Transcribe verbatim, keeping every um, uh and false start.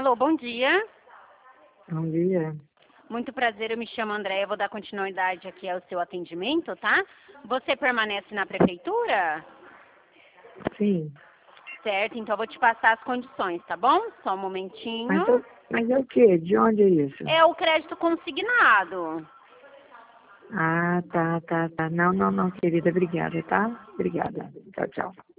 Alô, bom dia. Bom dia. Muito prazer, eu me chamo Andréia, eu vou dar continuidade aqui ao seu atendimento, tá? Você permanece na prefeitura? Sim. Certo, então eu vou te passar as condições, tá bom? Só um momentinho. Mas, eu, mas é o quê? De onde é isso? É o crédito consignado. Ah, tá, tá, tá. Não, não, não, querida. Obrigada, tá? Obrigada. Tchau, tchau.